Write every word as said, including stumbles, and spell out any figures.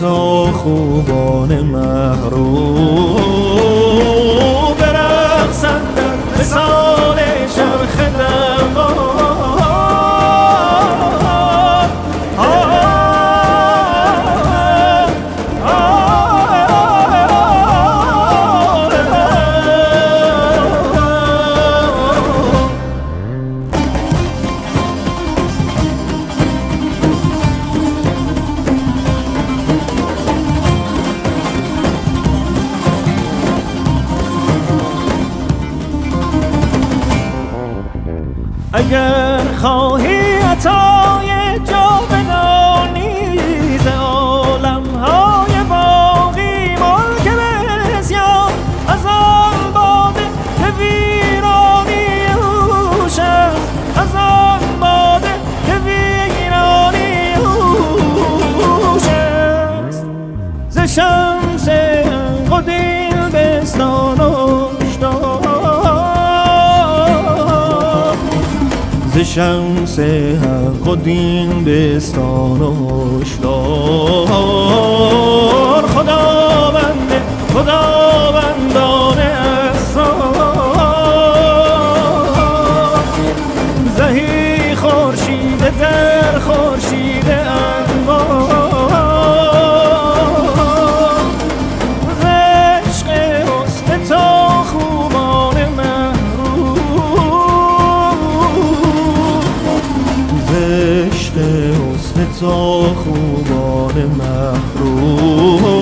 تا خوبان محروم برقصند در مثال چرخ دوان. اگر خواهی عطای جاودانی ز عالم‌های باقی ملک بسیار، از آن باده که ویرانی اوش است، از آن باده که ویرانی اوش است. ز شمس حق و دلبستان و ز شمس حق و دین بستان و هشدار خداوند خداوندان اسرار. زهی خورشید در خورشید انوار، ز عشق حسن تا خوبان عشق حسن تا خوبان محروم